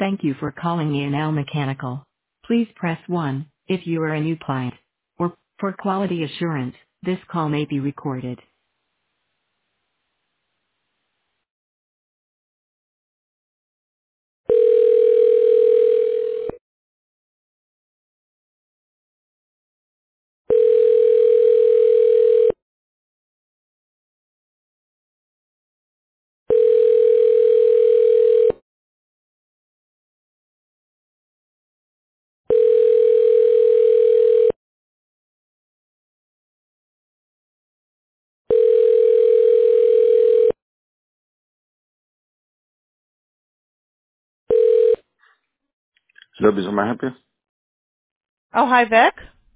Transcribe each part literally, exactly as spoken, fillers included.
Thank you for calling E and L Mechanical. Please press one if you are a new client. Or, for quality assurance, this call may be recorded. Service, am I help you? Oh, hi, Vic.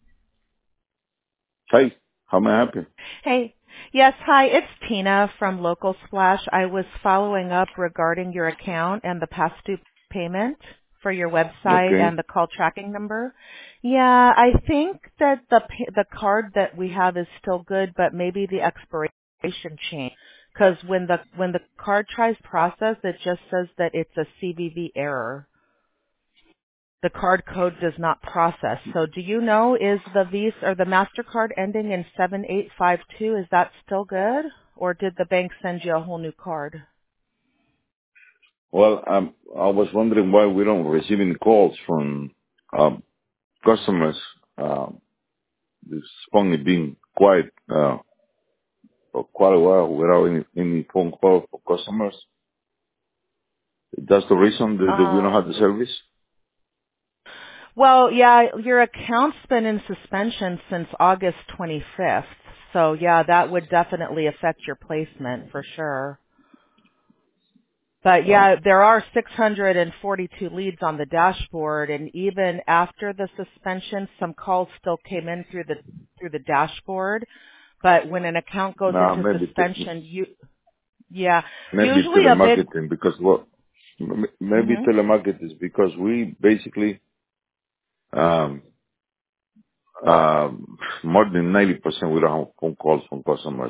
Hi, how may I help you? Hey. Yes, hi, it's Tina from Local Splash. I was following up regarding your account and the past due payment for your website Okay. and the call tracking number. Yeah, I think that the pa- the card that we have is still good, but maybe the expiration changed. Because when the when the card tries process, it just says that it's a C V V error. The card code does not process. So do you know, is the Visa or the MasterCard ending in seven eight five two, is that still good? Or did the bank send you a whole new card? Well, um, I was wondering why we don't receive any calls from um, customers. Um, this phone is being quiet uh, for quite a while without any, any phone call for customers. That's the reason that, that we don't Uh, have the service? well, yeah, your account's been in suspension since August twenty-fifth. So yeah, that would definitely affect your placement for sure. But Oh, yeah, there are six hundred forty-two leads on the dashboard, and even after the suspension, some calls still came in through the through the dashboard. But when an account goes no, into maybe t- suspension, you yeah, maybe usually a big. telemarketing because what? m- Maybe Mhm. telemarketing is because we basically um, um, more than ninety percent we don't have phone calls from customers.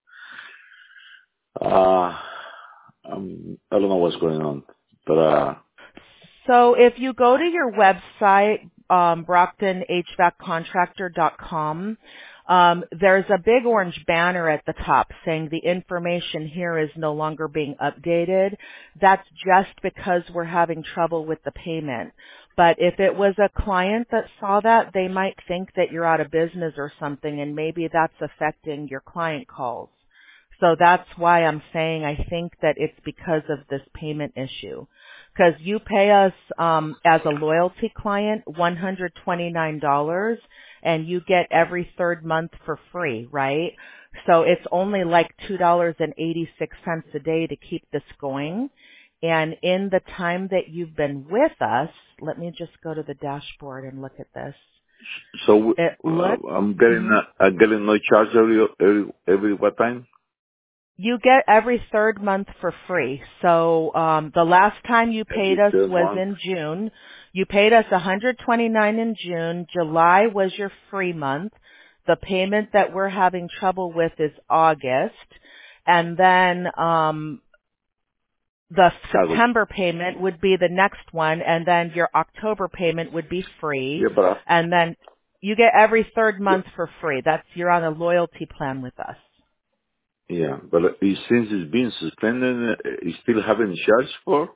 Uh, um, I don't know what's going on, but uh, So if you go to your website, um, brockton h v a c contractor dot com, um, there's a big orange banner at the top saying the information here is no longer being updated. That's just because we're having trouble with the payment. But if it was a client that saw that, they might think that you're out of business or something, and maybe that's affecting your client calls. So that's why I'm saying I think that it's because of this payment issue. Because you pay us um, as a loyalty client one hundred twenty-nine dollars and you get every third month for free, right? So it's only like two dollars and eighty-six cents a day to keep this going. And in the time that you've been with us, let me just go to the dashboard and look at this. so It look. uh, I'm getting Mhm. uh, I'm getting no charge every every every what time? You get every third month for free. So um, the last time you paid Every us third was month. in June. You paid us one hundred twenty-nine dollars in June. July was your free month. The payment that we're having trouble with is August. And then um, the August. September payment would be the next one. And then your October payment would be free. Yeah, but uh, And then you get every third yeah, month for free. That's you're on a loyalty plan with us. yeah, but uh, it- since it's been suspended, uh, you still haven't charged for?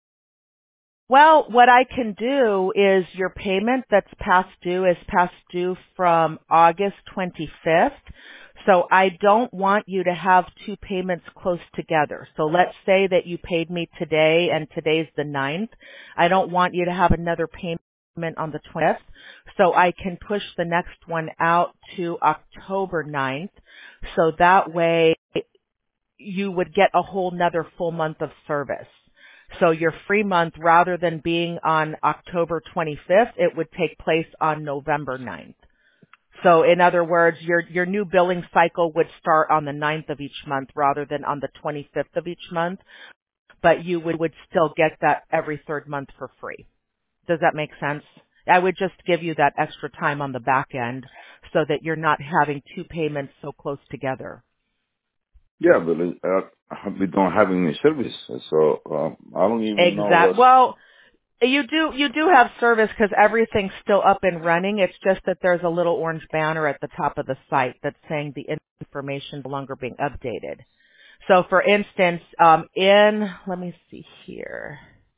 Well, what I can do is your payment that's past due is past due from August twenty-fifth. So I don't want you to have two payments close together. So let's say that you paid me today and today's the ninth. I don't want you to have another payment on the twentieth. So I can push the next one out to October ninth. So that way you would get a whole nother full month of service. So your free month, rather than being on October twenty-fifth, it would take place on November ninth. So in other words, your, your new billing cycle would start on the ninth of each month rather than on the twenty-fifth of each month, but you would, would still get that every third month for free. Does that make sense? I would just give you that extra time on the back end so that you're not having two payments so close together. Yeah, but uh, we don't have any service, so um, I don't even know Exact. what's. Well, You do you do have service because everything's still up and running. It's just that there's a little orange banner at the top of the site that's saying the information no longer being updated. So, for instance, um, in let me see here.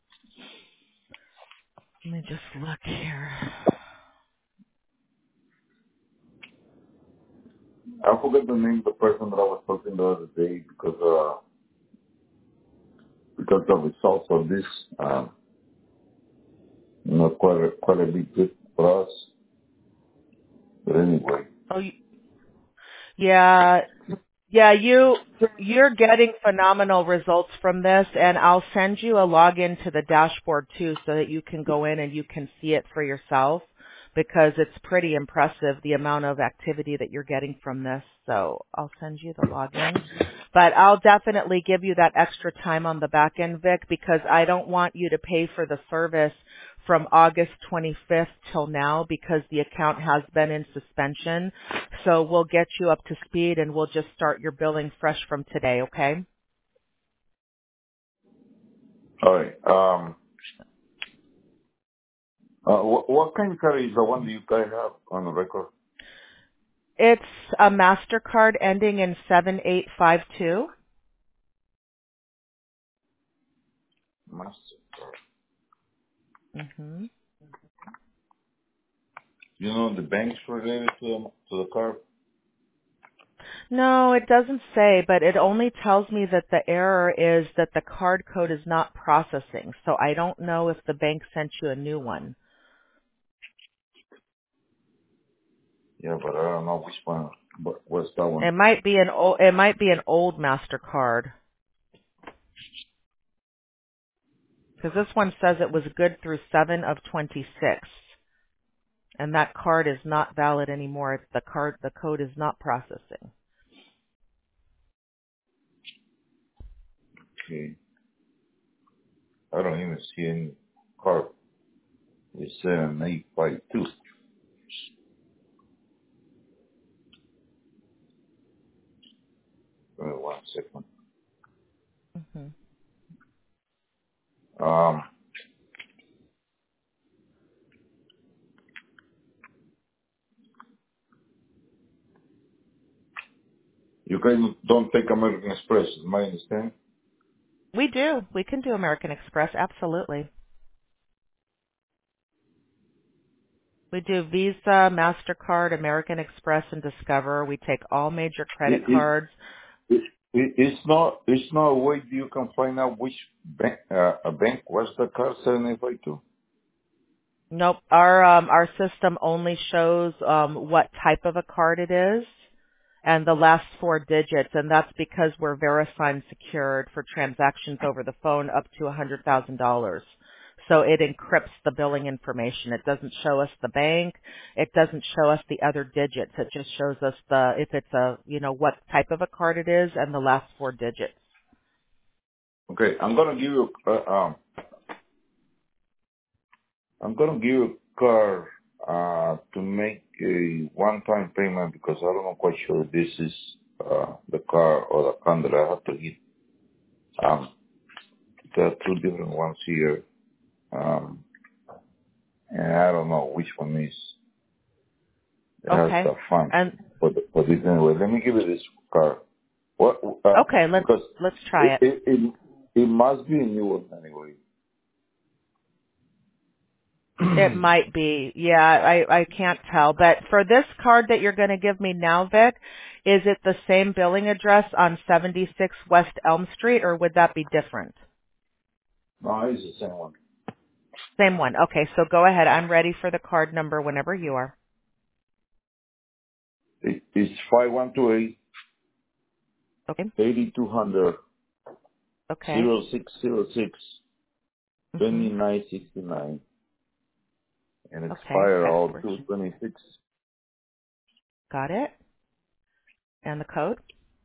Let me just look here. I forgot the name of the person that I was talking the other day because uh because the results of this uh, you know quite a, quite a bit good for us. But anyway, Oh, y- yeah. Yeah, you you're getting phenomenal results from this, and I'll send you a login to the dashboard too, so that you can go in and you can see it for yourself, because it's pretty impressive the amount of activity that you're getting from this. So I'll send you the login, but I'll definitely give you that extra time on the back end, Vic, because I don't want you to pay for the service from August twenty-fifth till now, because the account has been in suspension. So we'll get you up to speed and we'll just start your billing fresh from today, okay? all right. Um, uh, what, what kind of car is the one that you guys have on the record? It's a MasterCard ending in seven eight five two. Master. Mm-hmm. You know the banks related to the, to the car? No, it doesn't say, but it only tells me that the error is that the card code is not processing. So I don't know if the bank sent you a new one. Yeah, but I don't know which one. But what's that one? It might be an old, it might be an old MasterCard, because this one says it was good through seven of twenty-six, and that card is not valid anymore. The card, the code is not processing. Okay. I don't even see any car. It's seven eight five two. Uh, one second. Hmm. Um, you guys don't take American Express, is my understanding? We do. We can do American Express, absolutely. We do Visa, MasterCard, American Express, and Discover. We take all major credit It, it, cards. it, it, it's not. It's not a way you can find out which bank. Uh, a bank was the car seven eight five two. Nope. Our um, our system only shows um, what type of a card it is and the last four digits, and that's because we're VeriSign secured for transactions over the phone up to one hundred thousand dollars. So it encrypts the billing information. It doesn't show us the bank. It doesn't show us the other digits. It just shows us the if it's a you know what type of a card it is and the last four digits. Okay, I'm gonna give you. Uh, um, I'm gonna give you a car uh, to make a one-time payment because I don't know quite sure this is uh, the car or the account that I have to get. Um, there are two different ones here, um, and I don't know which one is. It has Okay. the fund And for, the, for this anyway. Let me give you this car. What? Uh, okay, let's because let's try it, it. it it it must be a new one anyway. It might be. Yeah, I, I can't tell. But for this card that you're going to give me now, Vic, is it the same billing address on seventy-six West Elm Street, or would that be different? No, it's the same one. Same one. Okay, so go ahead. I'm ready for the card number whenever you are. It, it's five one two eight Okay. eighty two hundred Okay. zero six zero six twenty Mhm. nine sixty nine and Okay. expire all two Expiration. twenty six Got it. And the code?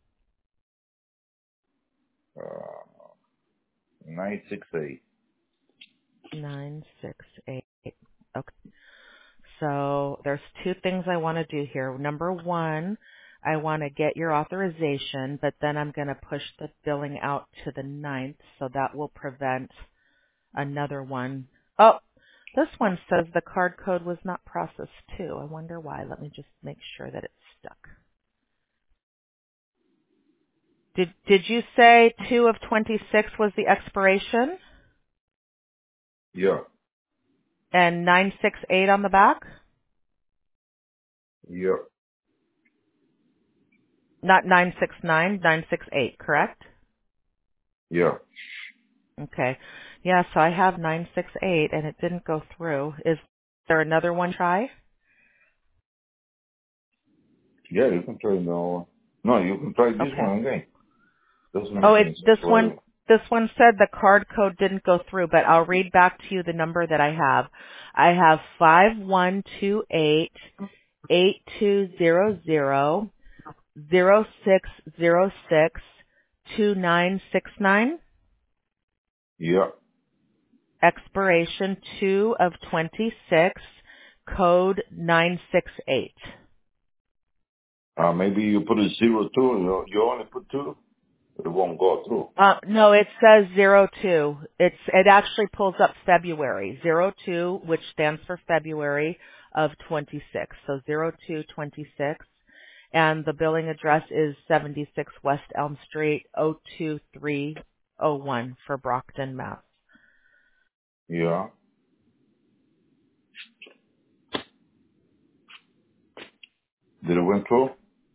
uh nine six eight. nine six eight. Okay. So there's two things I want to do here. Number one, I want to get your authorization, but then I'm going to push the billing out to the ninth, so that will prevent another one Oh, this one says the card code was not processed too. I wonder why. Let me just make sure that it's stuck. Did did you say two of twenty-six was the expiration Yeah. and nine six eight on the back? Yeah. Not nine six nine, nine six eight, correct? Yeah. Okay. Yeah, so I have nine six eight and it didn't go through. Is there another one try? Yeah, you can try no. No, you can try this Okay. one again. Doesn't make Oh, it any sense. this one Why? this one said the card code didn't go through, but I'll read back to you the number that I have. I have five one two eight eight two zero zero zero six zero six two nine six nine. Yeah. Expiration two of twenty-six, code nine six eight. Uh, maybe you put a zero two. You, you only put two, but it won't go through. Uh, no, it says zero two. It's, it actually pulls up February. Zero two, which stands for February of twenty-six. So zero two twenty-six. And the billing address is seventy-six West Elm Street, oh two three oh one for Brockton, Mass. Yeah. Did it went through?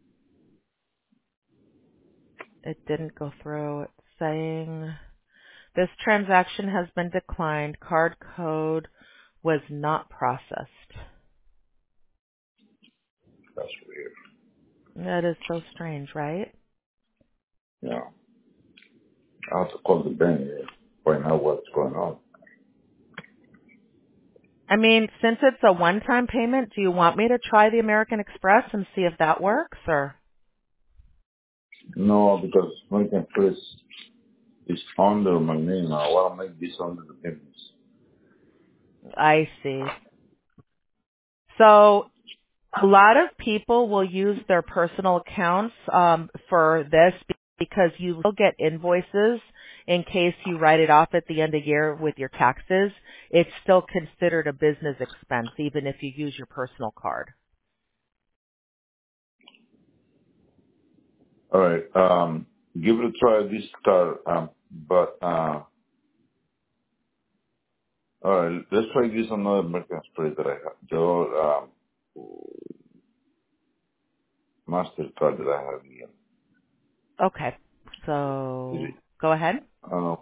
It didn't go through. It's saying this transaction has been declined. Card code was not processed. That's weird. That is so strange, right? Yeah. I have to call the bank and find out what's going on. I mean, since it's a one-time payment, do you want me to try the American Express and see if that works, or? No, because American Express is under my name. I want to make this under the business. I see. So a lot of people will use their personal accounts um, for this because you will get invoices in case you write it off at the end of the year with your taxes. It's still considered a business expense even if you use your personal card. All right. Um, give it a try. This car, um, but uh, all right. Let's try this on another American Express that I have. The um, Mastercard that I have here. Okay. Is So it, go ahead. uh,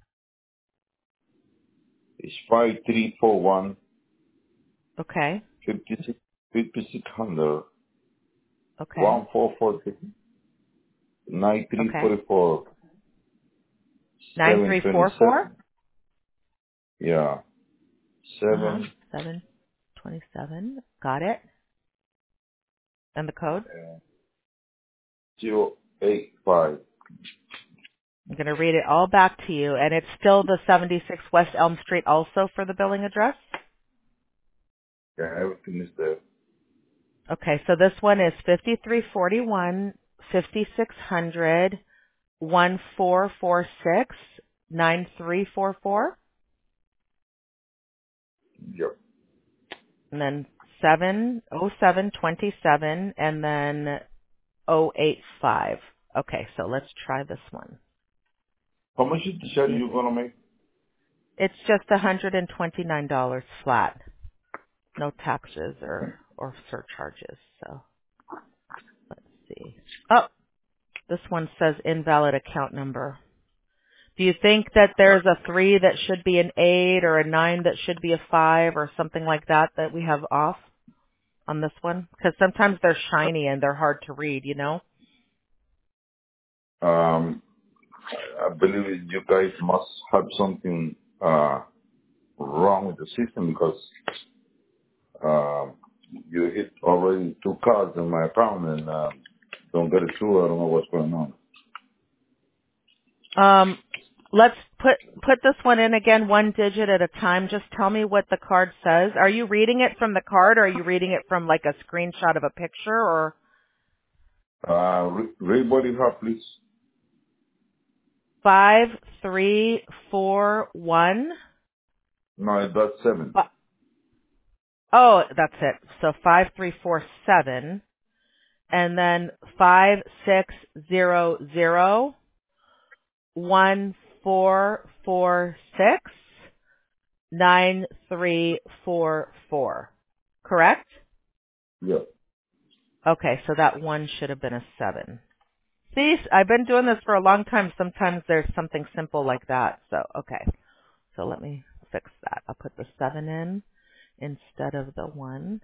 it's five three four one Okay. fifty six fifty six hundred Okay. one four four nine three Okay. forty four nine seven three twenty four four. seven. Yeah, Uh-huh. seven seven twenty-seven. Got it. And the code? uh, zero eight five. I'm going to read it all back to you. And it's still the seventy-six West Elm Street also for the billing address? Yeah, everything is there. Okay, so this one is fifty-three forty-one, fifty-six hundred, one four four six, nine three four four, Yep. and then seven oh seven twenty-seven, and then oh eight five. Okay, so let's try this one. How much is the charge See if you're it, gonna make? it's just one hundred twenty-nine dollars flat. No taxes or, or surcharges. So let's see. Oh, this one says invalid account number. Do you think that there's a three that should be an eight or a nine that should be a five or something like that that we have off on this one? Because sometimes they're shiny and they're hard to read, you know? Um, I believe you guys must have something uh wrong with the system because um you hit already two cards in my account and uh, don't get it through. I don't know what's going on. Um, let's put put this one in again, one digit at a time. Just tell me what the card says. Are you reading it from the card, or are you reading it from like a screenshot of a picture? Or Uh, re- read what you have, please. five three four one No, that's seven. Uh, oh, that's it. So five three four seven, and then five six zero zero one four four six nine three four four. Correct? Yeah. Okay, so that one should have been a seven. See, I've been doing this for a long time. Sometimes there's something simple like that. So, okay. So let me fix that. I'll put the seven in instead of the one.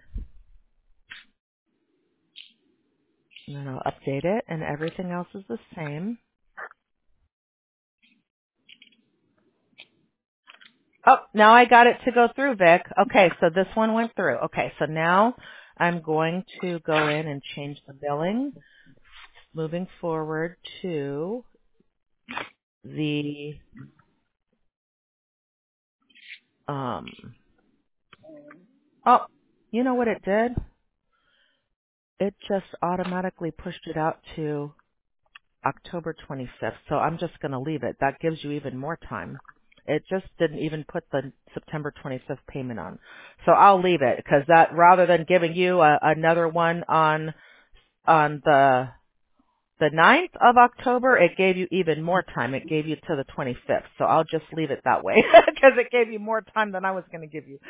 And then I'll update it, and everything else is the same. Oh, now I got it to go through, Vic. Okay, so this one went through. Okay, so now I'm going to go in and change the billing, moving forward to the, um, oh, you know what it did? It just automatically pushed it out to October twenty-fifth. So I'm just going to leave it. That gives you even more time. It just didn't even put the September twenty-fifth payment on. So I'll leave it because that, rather than giving you a, another one on, on the, the ninth of October, it gave you even more time. It gave you to the twenty-fifth. So I'll just leave it that way because it gave you more time than I was going to give you.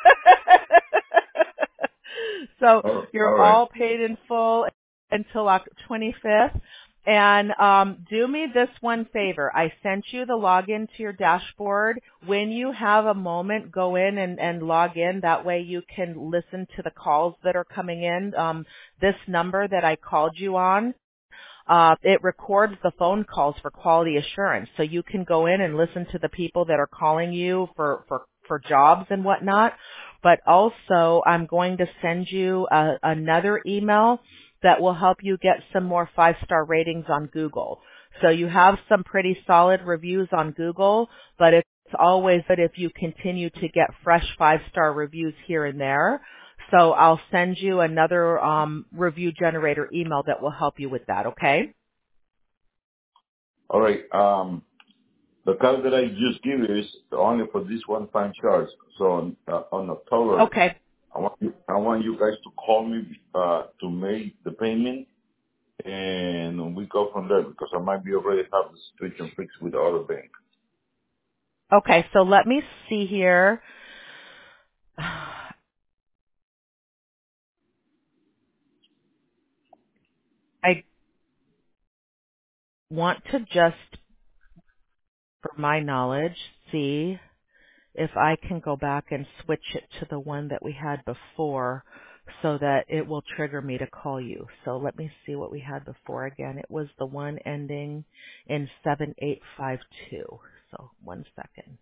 So Oh, you're all right. all paid in full until October twenty-fifth. And um, do me this one favor. I sent you the login to your dashboard. When you have a moment, go in and, and log in. That way you can listen to the calls that are coming in. Um, this number that I called you on, Uh, it records the phone calls for quality assurance. So you can go in and listen to the people that are calling you for, for, for jobs and whatnot. But also, I'm going to send you a, another email that will help you get some more five-star ratings on Google. So you have some pretty solid reviews on Google, but it's always good if you continue to get fresh five-star reviews here and there. So I'll send you another um, review generator email that will help you with that, okay? All right. Um, the card that I just give you is only for this one-time charge. So on, uh, on October, Okay. I want you, I want you guys to call me uh, to make the payment, and we go from there because I might be already have the situation fixed with the other bank. Okay, so let me see here. I want to just, for my knowledge, see if I can go back and switch it to the one that we had before so that it will trigger me to call you. So let me see what we had before again. It was the one ending in seven eight five two. So one second.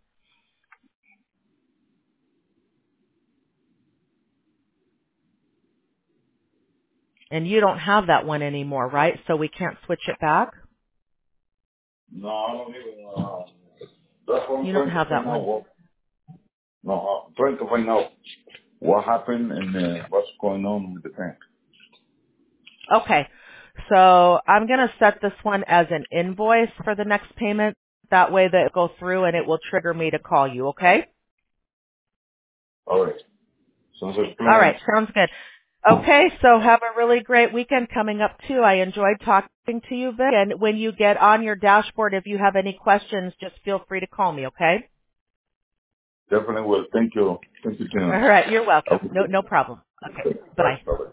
And you don't have that one anymore, right? So we can't switch it back? No, I don't even. Uh, that's what I'm You don't trying to have that find out. one. What, no, I'm trying to find out what happened and uh, what's going on with the bank. Okay. So I'm going to set this one as an invoice for the next payment. That way that it goes through and it will trigger me to call you, okay? All right. Sounds like a All right. plan. Sounds good. Okay. So have a really great weekend coming up too. I enjoyed talking to you, Vic. And when you get on your dashboard, if you have any questions, just feel free to call me, okay? Definitely will. Thank you. Thank you, All Tina. right. You're welcome. Okay. No, no problem. Okay. Okay. Bye-bye. Bye. Bye.